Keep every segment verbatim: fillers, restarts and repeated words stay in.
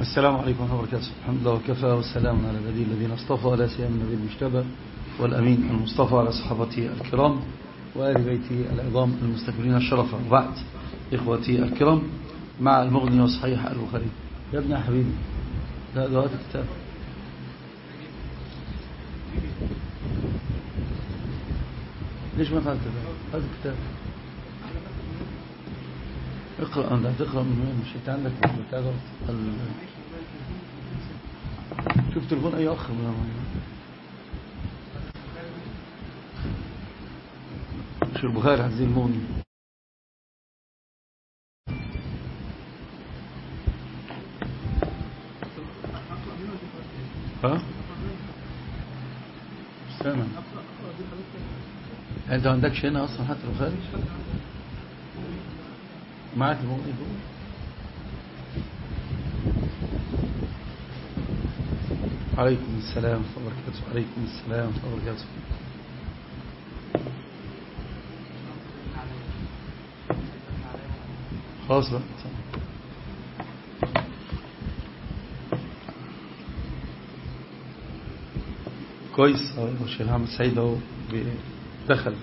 السلام عليكم ورحمة الله وبركاته. الحمد لله وكفى والسلام على الذين الذين اصطفى لا سيما النبي المجتبى والأمين المصطفى على صحابته الكرام وآل بيته العظام المستكبرين الشرف. وبعد إخوتي الكرام مع المغني وصحيح البخاري. يا ابن حبيبي لا ده وقت الكتاب ليش ما فعلت ده؟ هذا الكتاب اقرأ. أنت هتقرأ من وين؟ مش انت عندك الكتاب ال... شوف تليفون أي أخ مش البخاري عزيز المغني. ها؟ استنى انت ما عندكش هنا اصلا حتى البخاري معك المغني دول. عليكم السلام ورحمة الله وبركاته. عليكم السلام ورحمة الله وبركاته. خلاص بقى كويس. الشيخ محمد سعيد اهو دخل.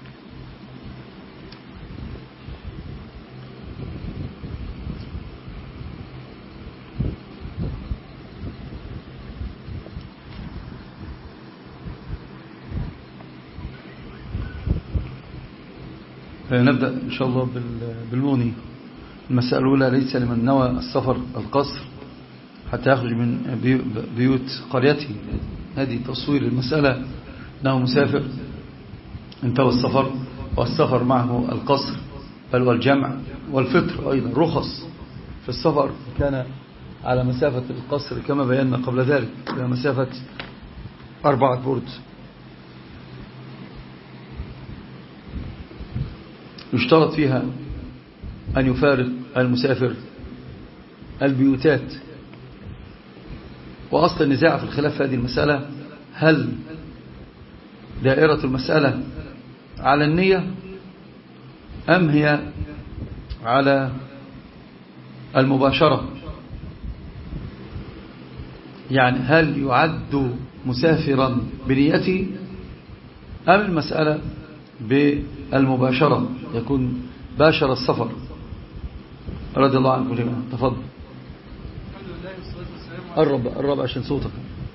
نبدأ إن شاء الله بالمغني. المسألة الأولى: ليس لمن نوى السفر القصر حتى يخرج من بيوت قريته. هذه تصوير المسألة أنه مسافر انتهى السفر والسفر معه القصر بل والجمع والفطر أيضا. رخص في السفر كان على مسافة القصر كما بينا قبل ذلك على مسافة أربعة برد. يشترط فيها أن يفارق المسافر البيوتات. وأصل النزاع في الخلاف في هذه المسألة: هل دائرة المسألة على النية أم هي على المباشرة؟ يعني هل يعد مسافرا بنيته أم المسألة بالمباشرة يكون باشر السفر؟ رضي الله عنكم جميعا. تفضل. قرب قرب عشان صوتك.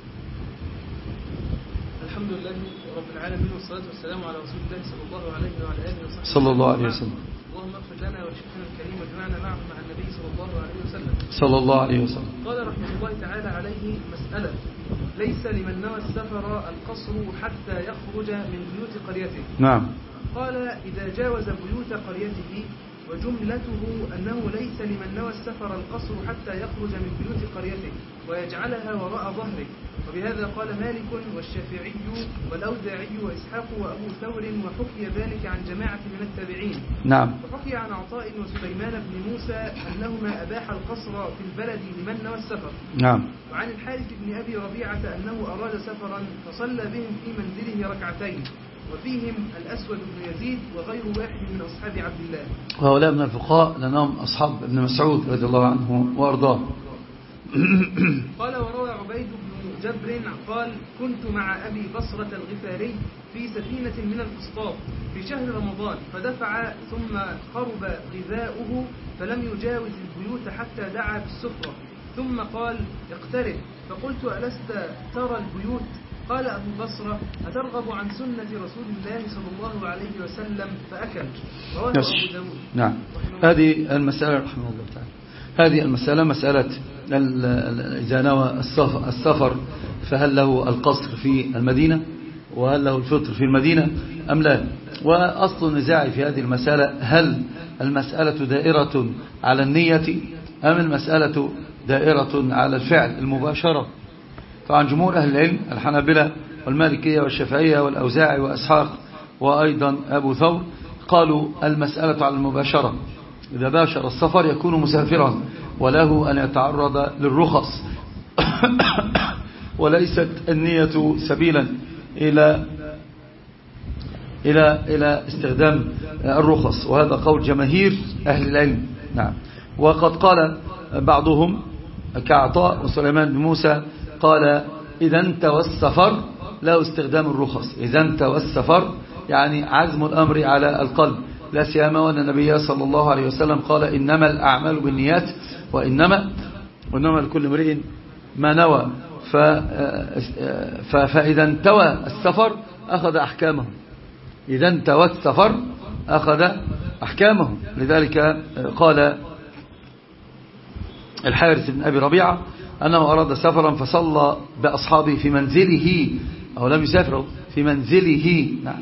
الحمد لله رب العالمين والصلاة والسلام على رسول الله صلى الله عليه وعلى آله وصحبه صلى الله عليه وسلم. اللهم اغفر لنا ولشيخنا الكريم واجمعنا معه مع النبي صلى الله عليه وسلم. صلى الله عليه وسلم. قال رحمه الله تعالى عليه: مسألة: ليس لمن نوى السفر القصر حتى يخرج من بيوت قريته. نعم. قال: إذا جاوز بيوت قريته، وجملته أنه ليس لمن نوى السفر القصر حتى يخرج من بيوت قريته ويجعلها وراء ظهره. وبهذا قال مالك والشافعي والأوزاعي وإسحاق وأبو ثور، وحكي ذلك عن جماعة من التابعين. نعم. وحكي عن عطاء وسليمان بن موسى أنهما أباح القصر في البلد لمن نوى السفر. نعم. وعن الحارث بن أبي ربيعة أنه أراد سفرا فصلى بهم في منزله ركعتين، وفيهم الأسود بن يزيد وغير واحد من أصحاب عبد الله. وهؤلاء من الفقهاء لأنهم أصحاب ابن مسعود رضي الله عنه وأرضاه. قال: وروى عبيد بن جبر قال: كنت مع أبي بصرة الغفاري في سفينة من الفسطاط في شهر رمضان، فدفع ثم قرب غذاؤه فلم يجاوز البيوت حتى دعا بالسفرة، ثم قال: اقترب. فقلت: ألست ترى البيوت؟ قال أبو بصرة: أترغب عن سنة رسول الله صلى الله عليه وسلم؟ فأكل. رواه أبو داود. نعم. هذه المسألة رحمه الله تعالى، هذه المسألة مسألة إذا نوى السفر فهل له القصر في المدينة وهل له الفطر في المدينة أم لا؟ وأصل النزاع في هذه المسألة: هل المسألة دائرة على النية أم المسألة دائرة على الفعل المباشرة؟ فعن جمهور أهل العلم الحنابلة والمالكية والشافعية والأوزاعي وأسحاق وأيضا أبو ثور قالوا المسألة على المباشرة. إذا باشر السفر يكون مسافرا وله أن يتعرض للرخص وليست النية سبيلا إلى إلى إلى استخدام الرخص. وهذا قول جماهير أهل العلم. نعم. وقد قال بعضهم كعطاء وسليمان بن موسى قال إذا انتوى السفر لا استخدام الرخص. إذا انتوى السفر يعني عزم الأمر على القلب، لا سيما وأن النبي صلى الله عليه وسلم قال إنما الأعمال بالنيات وإنما وإنما لكل امرئ ما نوى. فإذا انتوى السفر أخذ أحكامه، إذا انتوى السفر أخذ أحكامه. لذلك قال الحارث بن أبي ربيعة أنه أراد سفرا فصلى بأصحابه في منزله، أو لم يسافر في منزله، نعم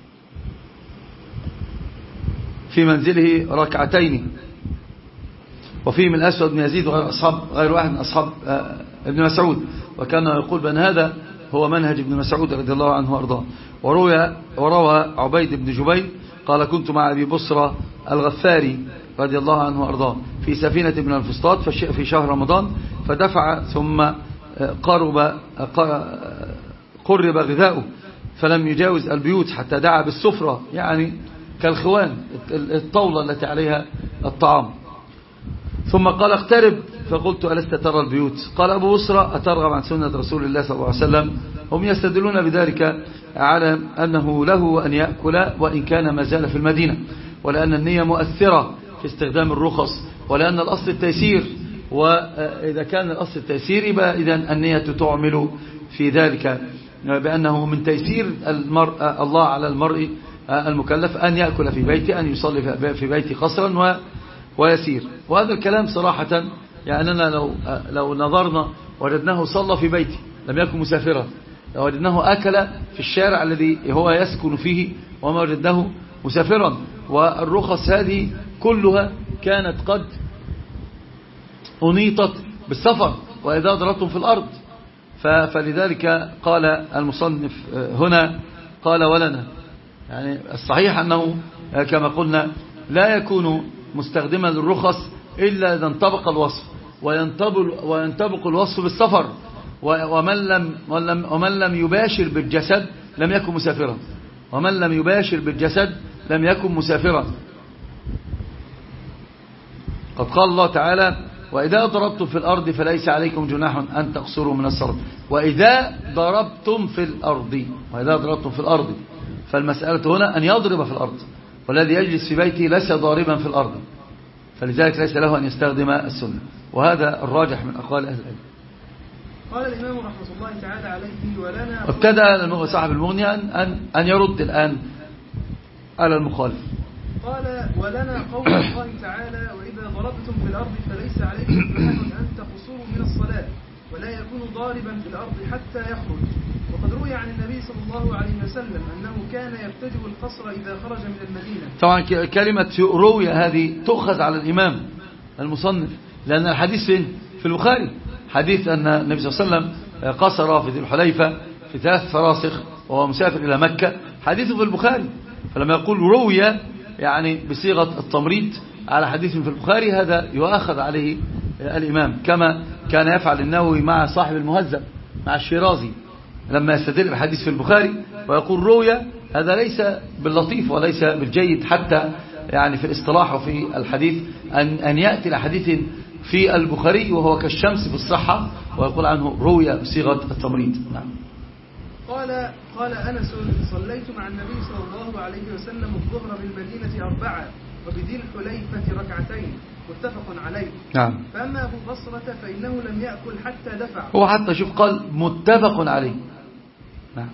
في منزله ركعتين. وفيه من الأسود بن يزيد وغير أصحاب غير واحد من أصحاب ابن مسعود، وكان يقول بأن هذا هو منهج ابن مسعود رضي الله عنه وأرضاه. وروى, وروى عبيد بن جبير قال كنت مع أبي بصرة الغفاري رضي الله عنه وأرضاه في سفينة من الفسطاط في شهر رمضان، فدفع ثم قرب قرب غذاؤه فلم يجاوز البيوت حتى دعا بالسفرة، يعني كالخوان الطاولة التي عليها الطعام، ثم قال اقترب، فقلت ألست ترى البيوت؟ قال أبو بصرة أترغب عن سنة رسول الله صلى الله عليه وسلم؟ هم يستدلون بذلك على أنه له أن يأكل وإن كان ما زال في المدينة، ولأن النية مؤثرة في استخدام الرخص، ولأن الأصل التيسير، وإذا كان الأصل التيسير يبقى إذن النية تعمل في ذلك، بأنه من تيسير المرء الله على المرء المكلف أن يأكل في بيته، أن يصلي في بيته قصرا ويسير. وهذا الكلام صراحة يعني أننا لو, لو نظرنا وجدناه صلى في بيته لم يكن مسافرا، لو وجدناه أكل في الشارع الذي هو يسكن فيه وما وجدناه مسافرا. والرخص هذه كلها كانت قد أنيطت بالسفر وإذا ضربتم في الأرض. فلذلك قال المصنف هنا قال ولنا، يعني الصحيح أنه كما قلنا لا يكون مستخدما للرخص إلا إذا انطبق الوصف، وينطبق الوصف بالسفر، ومن لم, ومن لم يباشر بالجسد لم يكن مسافرا، ومن لم يباشر بالجسد لم يكن مسافرا. قد قال الله تعالى وإذا ضربتم في الأرض فليس عليكم جناح أن تقصروا من الصلاة. وإذا ضربتم في الأرض، وإذا ضربتم في الأرض، فالمسألة هنا أن يضرب في الأرض، والذي يجلس في بيته ليس ضاربا في الأرض، فلذلك ليس له أن يستخدم السنة، وهذا الراجح من أقوال أهل العلم. قال الإمام رحمة الله تعالى عليه ولنا ابتدأ صاحب المغني أن, أن يرد الآن على المخالف. قال ولنا قول الله تعالى وإذا ضربتم في الأرض فليس عليكم جناح أن تقصروا من الصلاة ولا يكون ضاربا في الأرض حتى يخرج. وقد روي عن النبي صلى الله عليه وسلم أنه كان يبتدئ القصر إذا خرج من المدينة. طبعا كلمة روي هذه تؤخذ على الإمام المصنف، لأن الحديث فين؟ في البخاري، حديث أن النبي صلى الله عليه وسلم قصر في ذي الحليفة في ثلاث فراسخ وهو مسافر إلى مكة، حديثه في البخاري. فلما يقول روي يعني بصيغة التمريض على حديث في البخاري، هذا يؤخذ عليه الإمام، كما كان يفعل النووي مع صاحب المهذب مع الشيرازي لما يستدل بحديث في البخاري ويقول روي، هذا ليس باللطيف وليس بالجيد حتى يعني في الاصطلاح وفي الحديث أن, أن يأتي لحديث في البخاري وهو كالشمس في الصحة ويقول عنه روي بصيغة التمريض. نعم. قال قال أنس صليت مع النبي صلى الله عليه وسلم الظهر بالمدينة أربعة وبذي الحليفة ركعتين متفق عليه. نعم. فأما أبو بصرة فإنه لم يأكل حتى دفع. هو حتى شوف قال متفق عليه. نعم.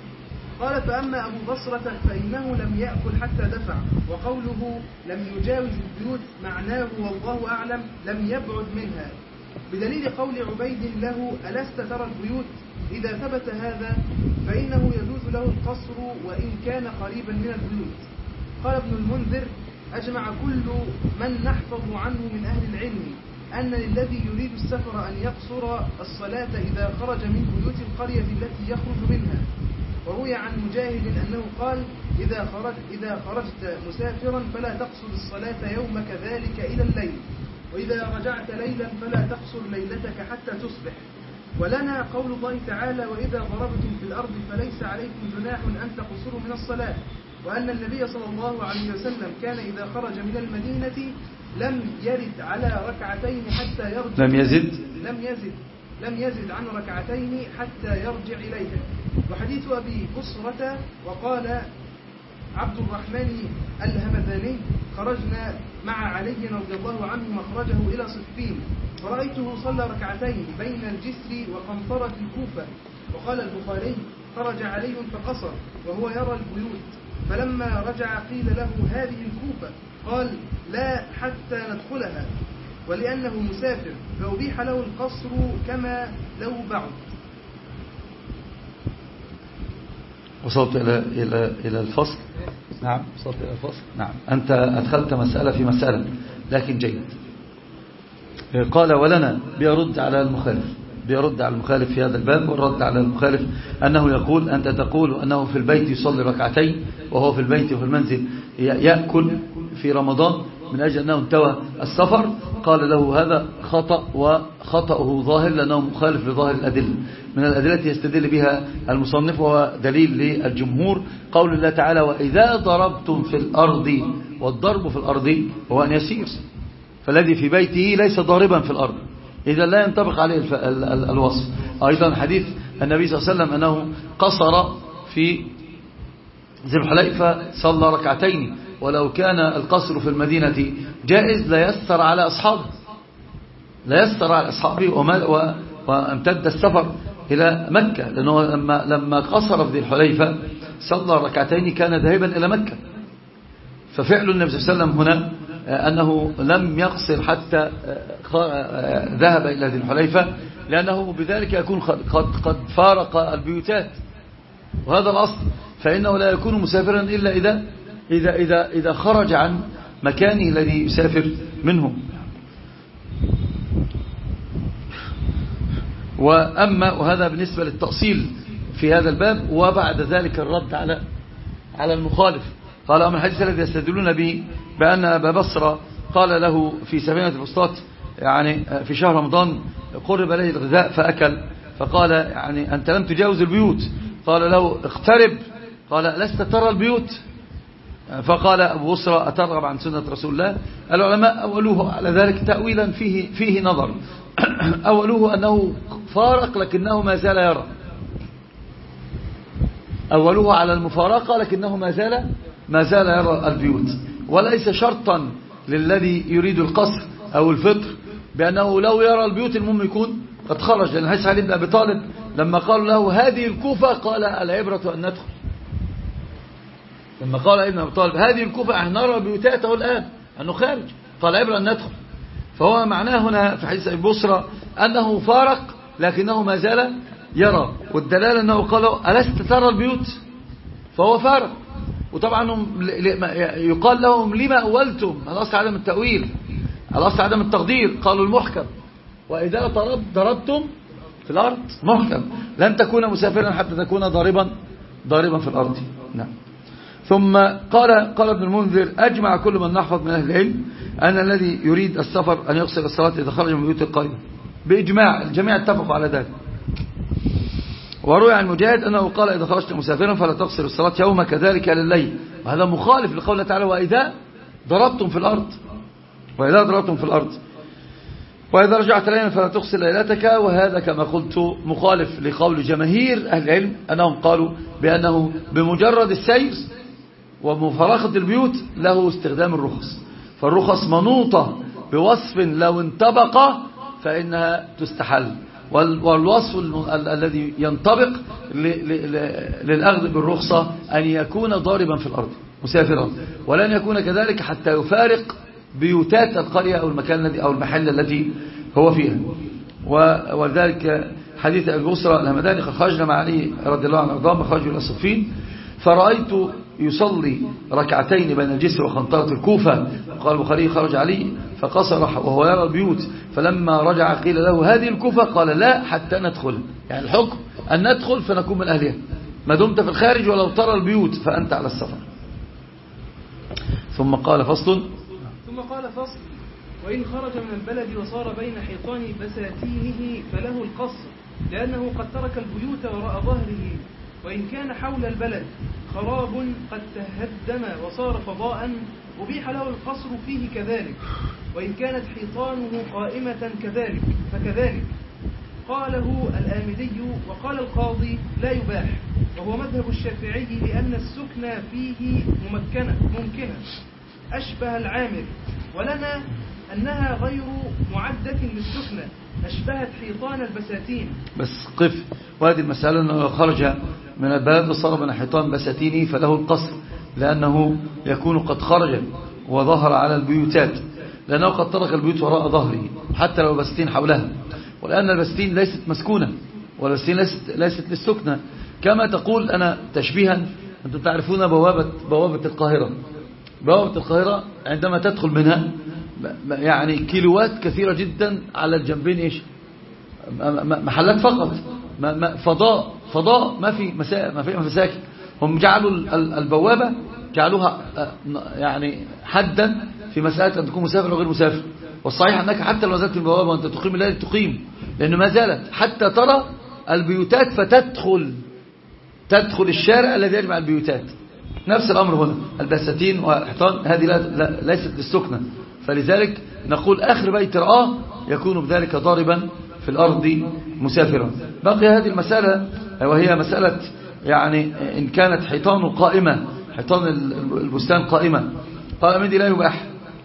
قال فأما أبو بصرة فإنه لم يأكل حتى دفع، وقوله لم يجاوز البيوت معناه والله أعلم لم يبعد منها، بدليل قول عبيد له ألست ترى البيوت؟ إذا ثبت هذا فإنه يجوز له القصر وإن كان قريبا من البيوت. قال ابن المنذر أجمع كل من نحفظ عنه من أهل العلم أن للذي يريد السفر أن يقصر الصلاة إذا خرج من بيوت القرية التي يخرج منها. وروي عن مجاهد أنه قال إذا, خرج إذا خرجت مسافرا فلا تقصر الصلاة يومك ذلك إلى الليل، وإذا رجعت ليلا فلا تقصر ليلتك حتى تصبح. ولنا قول الله تعالى وإذا ضربتم في الأرض فليس عليكم جناح أن تقصروا من الصلاة، وأن النبي صلى الله عليه وسلم كان إذا خرج من المدينة لم يرد على ركعتين حتى يرجع. لم يزد لم يزد لم يزد عن ركعتين حتى يرجع إليها. وحديث أبي بصرة وقال عبد الرحمن الهمذاني خرجنا مع علي رضي الله عنه مخرجه إلى صفين فرأيته صلى ركعتين بين الجسر وقنطرة الكوفة. وقال البخاري خرج علي فقصر وهو يرى البيوت، فلما رجع قيل له هذه الكوفة قال لا حتى ندخلها، ولأنه مسافر فأبيح له القصر كما لو بعد. وصلت إلى إلى إلى الفصل. نعم وصلت إلى الفصل. نعم أنت أدخلت مسألة في مسألة لكن جيد. قال ولنا بيرد على المخالف بيرد على المخالف في هذا الباب. والرد على المخالف أنه يقول أنت تقول أنه في البيت يصلي ركعتين وهو في البيت وفي المنزل يأكل في رمضان من أجل أنه انتوى السفر. قال له هذا خطأ وخطأه ظاهر لأنه مخالف لظاهر الأدلة. من الأدلة يستدل بها المصنف وهو دليل للجمهور قول الله تعالى وإذا ضربتم في الأرض، والضرب في الأرض هو أن يسير، فالذي في بيته ليس ضاربا في الأرض، إذا لا ينطبق عليه الوصف. أيضا حديث النبي صلى الله عليه وسلم أنه قصر في ذي الحليفة صلى ركعتين، ولو كان القصر في المدينة جائز لا يسر على أصحابه لا يسر على أصحابه وامتد السفر إلى مكة، لأنه لما لما قصر في ذي الحليفة صلى ركعتين كان ذاهبا إلى مكة. ففعل النبي صلى الله عليه وسلم هنا أنه لم يقصر حتى ذهب إلى ذي الحليفة، لأنه بذلك يكون قد قد فارق البيوتات، وهذا الأصل. فإنه لا يكون مسافرا إلا إذا إذا إذا إذا خرج عن مكانه الذي يسافر منه. وأما وهذا بالنسبة للتأصيل في هذا الباب. وبعد ذلك الرد على على المخالف. قال أما الحديث الذي يستدلون به بأن أبا بصرة قال له في سفينة الفسطاط يعني في شهر رمضان قرب إليه الغذاء فأكل، فقال يعني أنت لم تجاوز البيوت. قال له اقترب، قال لست ترى البيوت؟ فقال أبو بصرة أترغب عن سنة رسول الله؟ العلماء أولوه على ذلك تأويلا فيه, فيه نظر. أولوه أنه فارق لكنه ما زال يرى، أولوه على المفارقة لكنه ما زال ما زال يرى البيوت، وليس شرطا للذي يريد القصر أو الفطر بأنه لو يرى البيوت المهم يكون قد خرج. لأن حديث علي بن أبي طالب لما قالوا له هذه الكوفة قال العبرة أن ندخل. لما قال ابن أبي طالب هذه الكوفة احنا نرى بيوتاته الآن أنه خارج، قال العبرة أن ندخل. فهو معناه هنا في حديث أبي بصرة أنه فارق لكنه ما زال يرى، والدلالة أنه قالوا ألست ترى البيوت؟ فهو فارق. وطبعا يقال لهم لما أولتم؟ الأصل عدم التأويل، الأصل عدم التقدير. قالوا المحكم وإذا ضربتم في الأرض محكم، لن تكون مسافرا حتى تكون ضاربا ضاربا في الأرض. نعم. ثم قال قال ابن المنذر أجمع كل من نحفظ من أهل العلم أن الذي يريد السفر أن يقصر الصلاة إذا خرج من بيوت القرية، بإجماع الجميع اتفقوا على ذلك. وروي عن مجاهد أنه قال إذا خرجت مسافرا فلا تقصر الصلاة يوم كذلك لليل، وهذا مخالف لقوله تعالى وإذا ضربتم في الأرض وإذا ضربتم في الأرض وإذا رجعت ليلا فلا تقصر ليلتك. وهذا كما قلت مخالف لقول جماهير أهل العلم أنهم قالوا بأنه بمجرد السير ومفارقة البيوت له استخدام الرخص، فالرخص منوطة بوصف لو انطبق فإنها تستحل، والوصف الذي ينطبق للأخذ بالرخصة أن يكون ضاربا في الأرض مسافرا، ولن يكون كذلك حتى يفارق بيوتات القرية أو المكان الذي أو المحل الذي هو فيها. ولذلك حديث أبي بصرة الهمداني خرجنا مع علي رضي الله عنه وارضاه خرجوا إلى صفين فرأيت يصلي ركعتين بين الجسر وخنطرة الكوفة. قال البخاري خرج علي فقصر وهو يرى البيوت، فلما رجع قيل له هذه الكوفة قال لا حتى ندخل، يعني الحكم أن ندخل فنكون من أهلها، ما دمت في الخارج ولو ترى البيوت فأنت على السفر. ثم قال فصل ثم قال فصل وإن خرج من البلد وصار بين حيطان بساتينه فله القصر، لأنه قد ترك البيوت وراء ظهره. وإن كان حول البلد خراب قد تهدم وصار فضاء أبيح له القصر فيه كذلك، وإن كانت حيطانه قائمة كذلك فكذلك. قاله الآمدي وقال القاضي لا يباح، وهو مذهب الشافعي لأن السكن فيه ممكنة ممكنة أشبه العامر، ولنا أنها غير معدة للسكنة أشبهت حيطان البساتين. بس قف، وهذه المسألة أنه خرج من البلد وصار من حيطان بساتينه فله القصر، لأنه يكون قد خرج وظهر على البيوتات، لأنه قد ترك البيوت وراء ظهره حتى لو بساتين حولها، ولأن البساتين ليست مسكونة والبساتين ليست, ليست للسكنة. كما تقول أنا تشبيها، أنتم تعرفون بوابة, بوابة القاهرة. بوابة القاهرة عندما تدخل منها يعني كيلوات كثيرة جدا على الجنبين إيش محلات فقط، فضاء فضاء ما في مساكن ما في مساكن. هم جعلوا البوابة جعلوها يعني حدا في مسألة أن تكون مسافر وغير مسافر، والصحيح أنك حتى لو نزلت البوابة وأنت تقيم الليل تقيم، لأنه ما زالت حتى ترى البيوتات فتدخل تدخل الشارع الذي يجمع البيوتات. نفس الأمر هنا، البساتين والحيطان هذه لا لا ليست للسكنة، فلذلك نقول آخر بيت رآه يكون بذلك ضاربا في الأرض مسافرا. بقي هذه المسألة وهي مسألة يعني إن كانت حيطان قائمة، حيطان البستان قائمة، قال أمدي لا يباح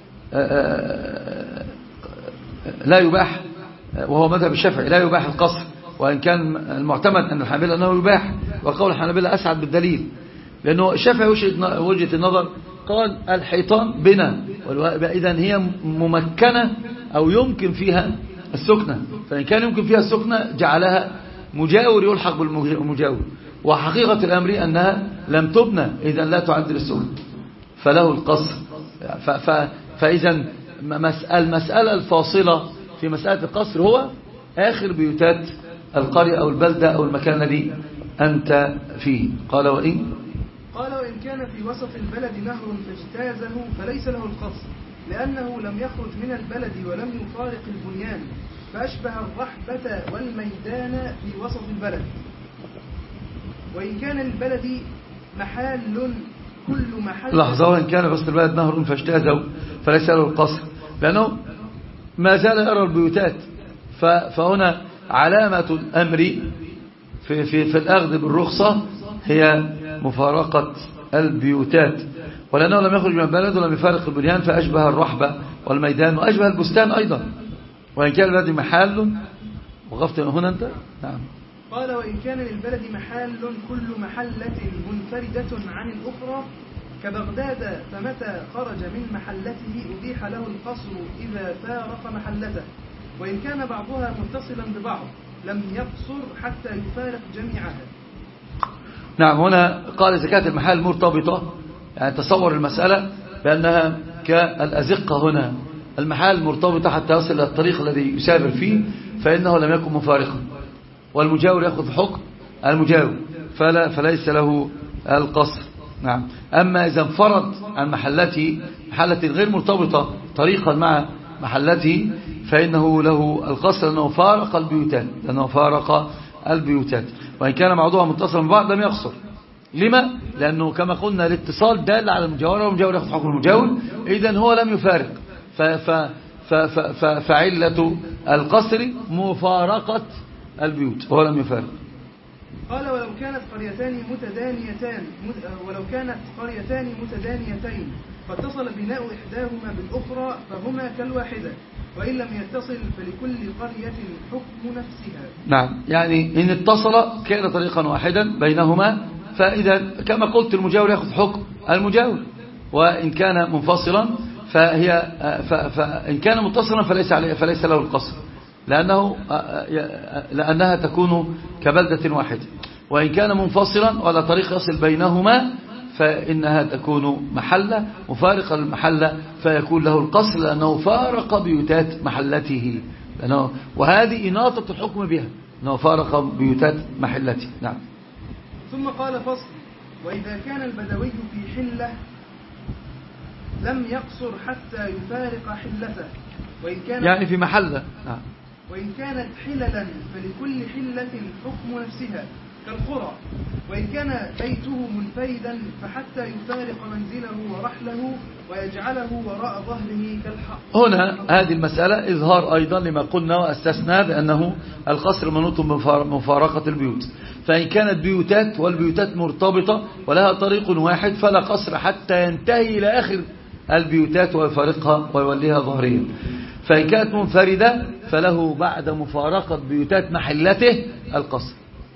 لا يباح وهو مذهب الشافعي لا يباح القصر، وإن كان المعتمد أن الحنابلة أنه يباح، وقول الحنابلة أسعد بالدليل، لأنه الشافعي وجهة النظر قال الحيطان بنا، إذن هي ممكنة أو يمكن فيها السكنة، فإن كان يمكن فيها السكنة جعلها مجاور يلحق بالمجاور، وحقيقة الأمر أنها لم تبنى إذن لا تعدل السكنة فله القصر. فإذن المسألة الفاصلة في مسألة القصر هو آخر بيوتات القرية أو البلدة أو المكان الذي أنت فيه. قال وإن قال وإن كان في وسط البلد نهر فاجتازه فليس له القصر، لأنه لم يخرج من البلد ولم يفارق البنيان، فأشبه الرحبة والميدان في وسط البلد. وإن كان البلد محال كل محل لحظة، وإن كان في وسط البلد نهر فاجتازه فليس له القصر، لأنه ما زال يرى البيوتات، فهنا علامة الأمر في, في, في الأخذ بالرخصة هي مفارقة البيوتات، ولأنه لم يخرج من البلد ولم يفارق البنيان فأشبه الرحبة والميدان وأشبه البستان أيضا. وإن كان البلد محال، وقفت هنا أنت؟ نعم. قال وإن كان للبلد محال كل محلة منفردة عن الأخرى كبغداد، فمتى خرج من محلته أبيح له القصر إذا فارق محلته، وإن كان بعضها متصلا ببعض لم يقصر حتى يفارق جميعها. نعم، هنا قال زكاة المحال مرتبطة، يعني تصور المسألة بأنها كالأزقة. هنا المحال مرتبطة حتى يصل إلى الطريق الذي يسافر فيه فإنه لم يكن مفارقا، والمجاور يأخذ حكم المجاور فلا فليس له القصر. نعم. أما إذا انفرد عن محلته محلة غير مرتبطة طريقا مع محلته فإنه له القصر، لأنه فارق البيوتات لأنه فارق البيوتات وإن كان بعضها متصلا ببعض لم يقصر. لما؟ لأنه كما قلنا الاتصال دال على المجاورة، والمجاور يأخذ حكم المجاور، إذن هو لم يفارق. ف ف ف ف فعلة القصر مفارقة البيوت وهو لم يفارق. قال ولو كانت قريتان متدانيتان ولو كانت قريتان متدانيتين فاتصل بناء إحداهما بالأخرى فهما كالواحدة، وإن لم يتصل فلكل قرية حكم نفسها. نعم، يعني إن اتصل كان طريقا واحدا بينهما، فإذا كما قلت المجاور يأخذ حكم المجاور، وإن كان منفصلا فهي فإن كان متصلا فليس عليه فليس له القصر، لأنه لأنها تكون كبلدة واحدة، وإن كان منفصلا ولا طريق يصل بينهما فإنها تكون محلة مفارقة للمحلة فيكون له القصر، لأنه فارق بيوتات محلته، لأنه وهذه إناطة الحكم بها أنه فارق بيوتات محلته. نعم. ثم قال فصل: وإذا كان البدوي في حلة لم يقصر حتى يفارق حلته، وإن كان يعني في محلة. نعم. وإن كانت حللا فلكل حلة حكم نفسها، كالقرى، وإن كان بيته منفردا فحتى يفارق منزله ورحله ويجعله وراء ظهره كالحق. هنا هذه المسألة إظهار أيضا لما قلنا وأسسنا بأنه القصر منوط بمفارقة البيوت. فإن كانت بيوتات والبيوتات مرتبطة ولها طريق واحد فلا قصر حتى ينتهي إلى آخر البيوتات ويفارقها ويوليها ظهريا. فإن كانت منفردة فله بعد مفارقة بيوتات محلته القصر.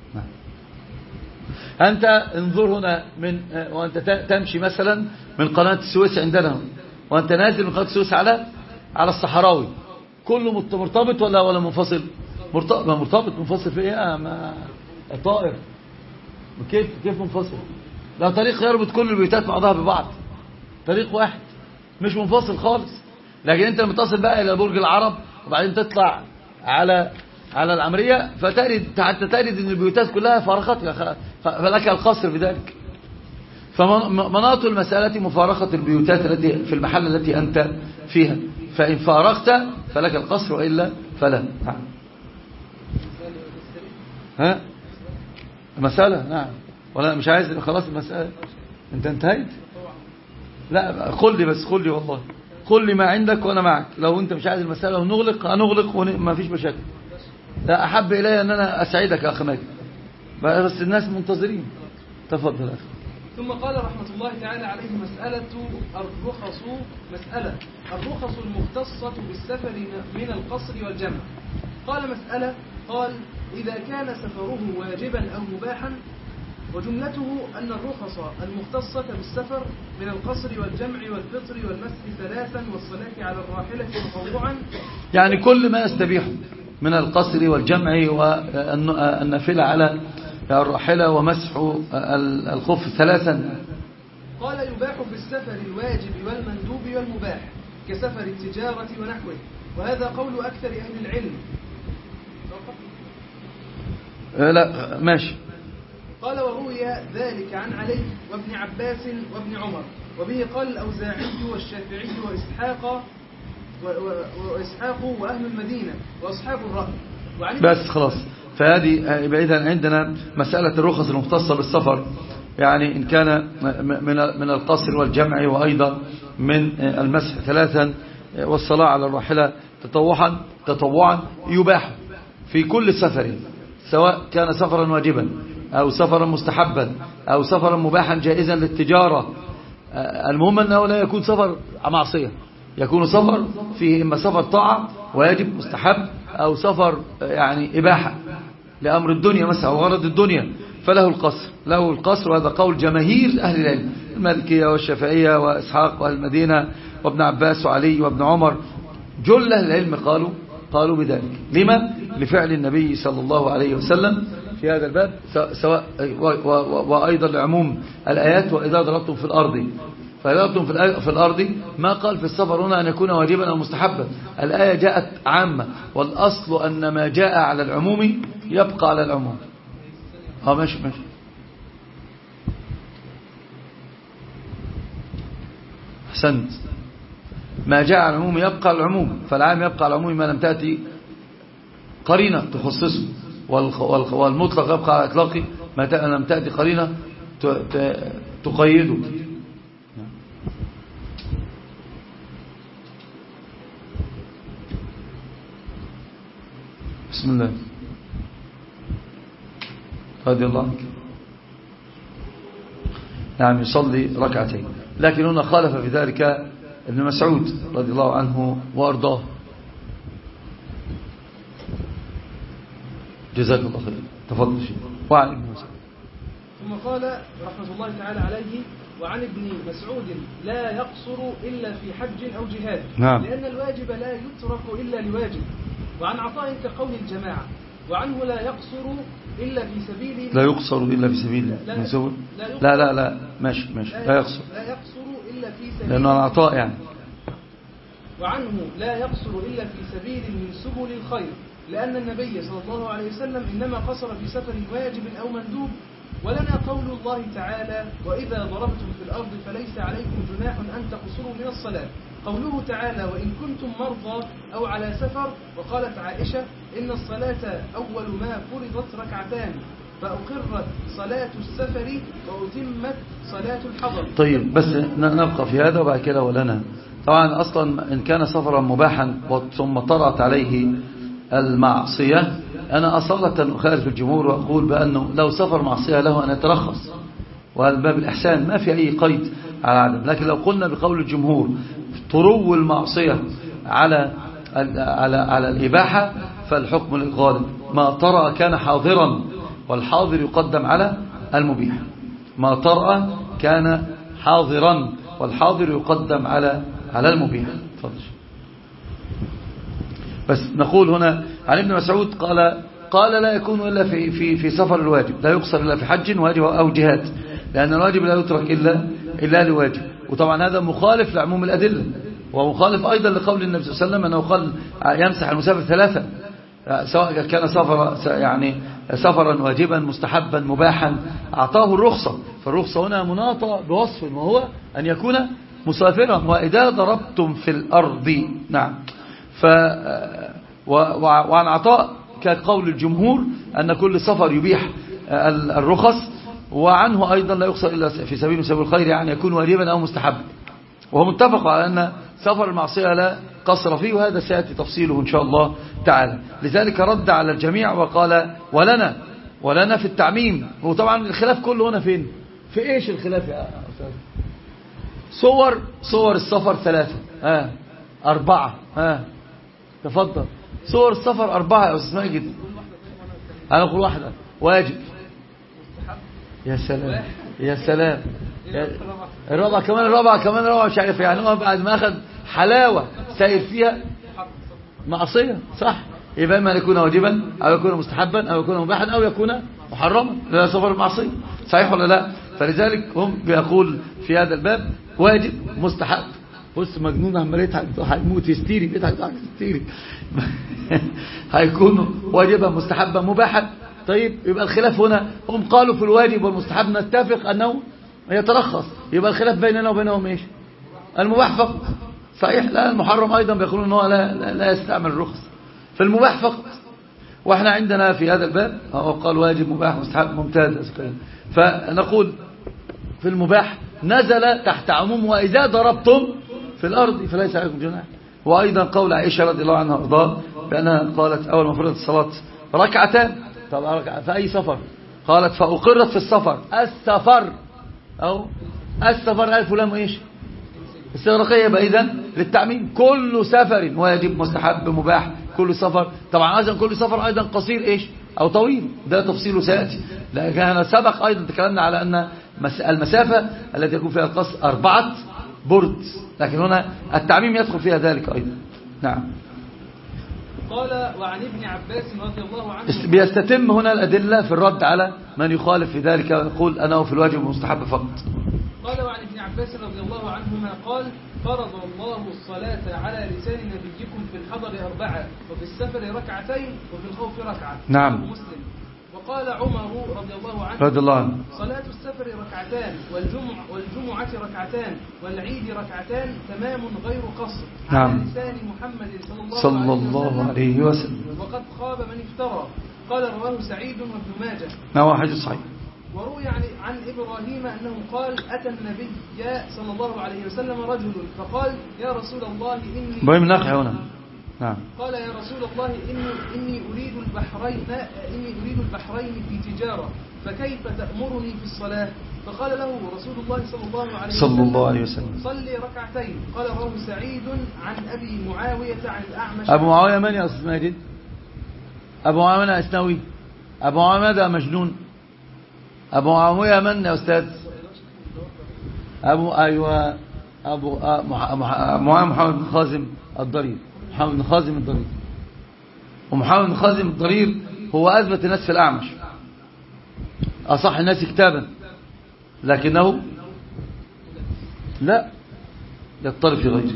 أنت انظر هنا من وأنت تمشي مثلا من قناة السويس عندنا وأنت نازل من قناة السويس على على الصحراوي، كله مرتبط ولا ولا منفصل؟ مرتبط. مرتبط منفصل في ايه؟ ما طائر. كيف كيف منفصل؟ لا، طريق يربط كل البيوتات بعضها ببعض، طريق واحد مش منفصل خالص. لكن انت لما تصل بقى الى برج العرب وبعدين تطلع على على العمرية فتجد حتى تجد ان البيوتات كلها فارقتك، فلك القصر بذلك. فمناط المسألة مفارقة البيوتات التي في المحل التي أنت فيها، فإن فارقت فلك القصر وإلا فلا. ها مسألة؟ نعم. ولا مش عايز خلاص المسألة انت انتهيت؟ لا، قل لي بس، قل لي والله، قل لي ما عندك وانا معك. لو انت مش عايز المسألة ونغلق هنغلق وما فيش مشاكل. لا، احب الي ان انا اسعدك يا اخي ماجد، بس الناس منتظرين. تفضل يا اخي. ثم قال رحمة الله تعالى عليه مسألة الرخص مسألة الرخص المختصة بالسفر من القصر والجمع. قال مسألة، قال إذا كان سفره واجبا أو مباحا، وجملته أن الرخص المختصة بالسفر من القصر والجمع والفطر والمسح ثلاثا والصلاة على الراحلة تطوعا، يعني كل ما يستبيح من القصر والجمع والنافلة على الراحلة ومسح الخف ثلاثا. قال يباح في السفر الواجب والمندوب والمباح كسفر التجارة ونحوه، وهذا قول أكثر أهل العلم. لا ماشي. قال وروي ذلك عن علي وابن عباس وابن عمر، وبه قال الأوزاعي والشافعي وإسحاق وإسحاق وأهل المدينة وأصحاب الرأي. بس خلاص. فهذه إذا عندنا مسألة الرخص المختصة بالسفر، يعني إن كان من القصر والجمع وأيضا من المسح ثلاثا والصلاة على الراحلة تطوعا تطوعا يباح في كل سفر، سواء كان سفرا واجبا أو سفرا مستحبا أو سفرا مباحا جائزا للتجارة. المهم أنه لا يكون سفر معصية، يكون سفر فيه إما سفر طاعة واجب مستحب أو سفر يعني إباحة لأمر الدنيا مثلا أو غرض الدنيا، فله القصر له القصر وهذا قول جماهير أهل العلم، المالكية والشافعية وإسحاق وأهل المدينة وابن عباس وعلي وابن عمر. جل أهل العلم قالوا قالوا بذلك. لما؟ لفعل النبي صلى الله عليه وسلم في هذا الباب، سواء وأيضا لعموم الآيات وإذا ضربتم في الأرض فإذا ضربتم في الأرض ما قال في السفر هنا أن يكون واجبا أو مستحبا. الآية جاءت عامة، والأصل أن ما جاء على العموم يبقى على العموم. اه ماشي ماشي. أحسنت. ما جاء على العموم يبقى على العموم، فالعام يبقى على العموم ما لم تأتي قرينة تخصصه، والمطلق يبقى على إطلاقه ما لم تأتي قرينة تقيده. بسم الله. رضي الله عنك. نعم يصلي ركعتين، لكن هنا خالف في ذلك ابن مسعود رضي الله عنه وأرضاه. جزاك الله خير. تفضل شيء. وعن ابن مسعود. ثم قال رحمة الله تعالى عليه وعن ابن مسعود لا يقصر إلا في حج أو جهاد. نعم. لأن الواجب لا يترك إلا لواجب. وعن عطاء كقول الجماعة. وعنه لا يقصر إلا في سبيل لا يقصر إلا في سبيل لا, لا لا لا ماشي ماشي لا, لا يقصر لا يقصر إلا في سبيل لأنه عن عطاء يعني. وعنه لا يقصر إلا في سبيل من سبل الخير، لأن النبي صلى الله عليه وسلم إنما قصر في سفر واجب أو مندوب. ولنا قول الله تعالى وإذا ضربتم في الأرض فليس عليكم جناح أن تقصروا من الصلاة. قوله تعالى وإن كنتم مرضى أو على سفر. وقالت عائشة إن الصلاة أول ما فرضت ركعتان، فأقرت صلاة السفر وأتمت صلاة الحضر. طيب بس نبقى في هذا وبعد كده ولنا. طبعا أصلا إن كان سفرا مباحا ثم طرأت عليه المعصية، أنا أصالة أخالف الجمهور وأقول بأنه لو سفر معصية له أن يترخص، وهذا باب الإحسان ما في أي قيد على عدم. لكن لو قلنا بقول الجمهور طرو المعصية على على على الإباحة فالحكم للغالب، ما طرأ كان حاضرا والحاضر يقدم على المبيح. ما طرأ كان حاضرا والحاضر يقدم على على المبيح. تفضل. بس نقول هنا عن ابن مسعود قال قال لا يكون إلا في في في سفر الواجب، لا يقصر إلا في حج واجب أو جهاد، لأن الواجب لا يترك إلا إلا لواجب. وطبعا هذا مخالف لعموم الأدلة، ومخالف أيضا لقول النبي صلى الله عليه وسلم أنه قال يمسح المسافر ثلاثة، سواء كان سفر يعني سفرا واجبا مستحبا مباحا أعطاه الرخصة. فالرخصة هنا مناطة بوصف وهو أن يكون مسافرا. وإذا ضربتم في الأرض، نعم. ف وعن عطاء كقول الجمهور أن كل سفر يبيح الرخص، وعنه أيضا لا يقصر إلا في سبيل سبيل الخير، يعني يكون واجبا أو مستحبا. وهو متفق على أن سفر المعصية لا قصر فيه، وهذا سيأتي تفصيله إن شاء الله تعالى. لذلك رد على الجميع وقال ولنا ولنا في التعميم. وطبعا الخلاف كله هنا فين؟ في إيش الخلاف يا أستاذ؟ صور صور السفر ثلاثة، ها أربعة، ها تفضل. صور السفر أربعة يا أستاذ ماجد. أنا أقول واحدة واجب. يا سلام يا سلام. الرابعة كمان الرابعة كمان الرابعة مش عارف يعني هو بعد ما أخذ حلاوة ساير فيها معصية، صح؟ يبقى إما يكون واجبا أو يكون مستحبا أو يكون مباحا أو يكون محرما، لا سفر المعصية، صحيح ولا لا؟ فلذلك هم بيقول في هذا الباب واجب مستحب. بص مجنون عمال يضحك هيموت هستيري بيضحك ضحك هستيري هيكون واجبا مستحبا مباحا. طيب يبقى الخلاف هنا هم قالوا في الواجب والمستحب نتفق أنه يترخص، يبقى الخلاف بيننا وبينهم ايش؟ المباح فقط، صحيح؟ لا المحرم أيضا بيقولون أنه لا, لا, لا يستعمل الرخص في المباح فقط. واحنا عندنا في هذا الباب هو قال واجب مباح مستحب ممتاز. فنقول في المباح نزل تحت عموم وإذا ضربتم في الأرض فليس عليكم جناح. وأيضا قول عائشة رضي الله عنها وارضاها بأنها قالت أول ما فرضت الصلاة ركعتان. طبعا في أي سفر؟ قالت فأقرت في السفر السفر أو السفر ألف ولام إيش استغراقية. يبقى إذن للتعميم كل سفر واجب مستحب مباح كل سفر. طبعا أيضا كل سفر أيضا قصير إيش أو طويل، ده تفصيله سيأتي. لكن سبق أيضا تكلمنا على أن المسافة التي يكون فيها القصر أربعة برد، لكن هنا التعميم يدخل فيها ذلك أيضا. نعم. قال وعن ابن عباس رضي الله عنه بيستتم هنا الأدلة في الرد على من يخالف في ذلك ويقول أنه في الواجب المستحب فقط. قال وعن ابن عباس رضي الله عنهما قال فرض الله الصلاة على لسان نبيكم في الحضر أربعة وفي السفر ركعتين وفي الخوف ركعة. نعم. مسلم. وقال عمر رضي الله عنه رضي الله عنه صلاة السفر ركعتان والجمع والجمعة ركعتان والعيد ركعتان تمام غير قصر. نعم. على لسان محمد صلى الله, صلى الله عليه وسلم. وقد خاب من افترى. قال رواه سعيد وابن ماجه. نعم حديث صحيح. وروي عن, عن إبراهيم أنه قال أتى النبي صلى الله عليه وسلم رجل فقال يا رسول الله إني إبراهيم ناقع هنا. نعم. قال يا رسول الله إني, إني أريد البحرين إني أريد البحرين في تجارة فكيف تأمرني في الصلاة؟ فقال له رسول الله صلى الله عليه وسلم صلى الله عليه وسلم صلي ركعتين. قال رواه سعيد عن أبي معاوية عن الأعمش. أبو معاوية من يا أستاذ ماجد؟ أبو معاوية من أسنوي؟ أبو معاوية ده مجنون. أبو معاوية من يا أستاذ؟ أبو أيوة أبو معاوية محمد بن خازم الضرير. محمد بن خازم الضرير. ومحمد بن خازم الضرير هو أثبت الناس في الأعمش، أصح الناس كتابا، لكنه لا يضطرب في غيره.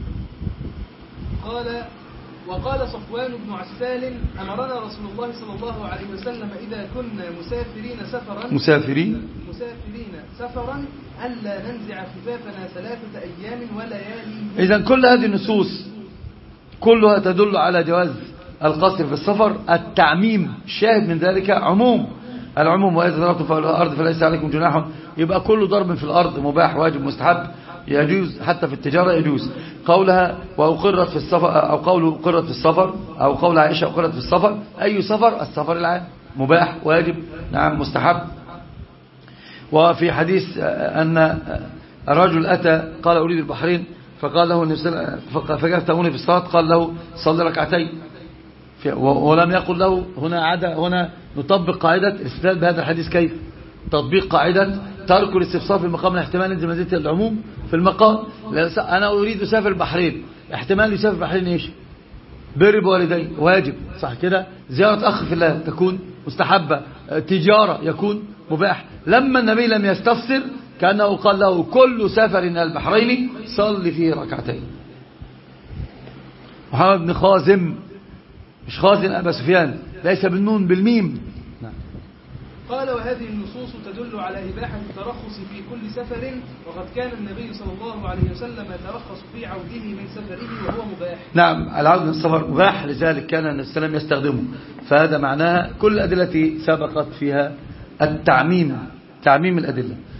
قال وقال صفوان بن عسال أمرنا رسول الله صلى الله عليه وسلم إذا كنا مسافرين سفرا مسافرين مسافرين سفرا ألا ننزع خفافنا ثلاثة أيام وليالي. إذن كل هذه النصوص كلها تدل على جواز القصر في السفر. التعميم شاهد من ذلك عموم العموم وإذا ضربتم في الأرض فليس عليكم جناح، يبقى كل ضرب في الأرض مباح واجب مستحب يجوز، حتى في التجارة يجوز. قولها وأقرت في السفر، أو قوله أقرت في السفر، أو قول عائشة أقرت في السفر، أي سفر؟ السفر العام مباح واجب نعم مستحب. وفي حديث أن الرجل أتى قال أريد البحرين، فقال له فجاء تأموني في الصلاة، قال له صلي ركعتين، ولم يقل له هنا عدا هنا نطبق قاعدة الاستدلال بهذا الحديث. كيف تطبيق قاعدة ترك الاستفسار في المقام الاحتمال ينزل منزلة العموم في المقام؟ أنا أريد أسافر البحرين، احتمال يسافر البحرين إيش؟ بر بوالدين واجب صح كده، زيارة أخ في الله تكون مستحبة، تجارة يكون مباح. لما النبي لم يستفسر كأنه قال له كل سفر إلى البحرين صلي فيه ركعتين. محمد بن خازم، مش خازن أبا سفيان، ليس بالنون بالميم. قال وهذه النصوص تدل على إباحة الترخص في كل سفر، وقد كان النبي صلى الله عليه وسلم يترخص في عوده من سفره وهو مباح. نعم العودة من السفر مباح، لذلك كان النبي صلى الله عليه وسلم يستخدمه. فهذا معناها كل الأدلة سبقت فيها التعميم، تعميم الأدلة.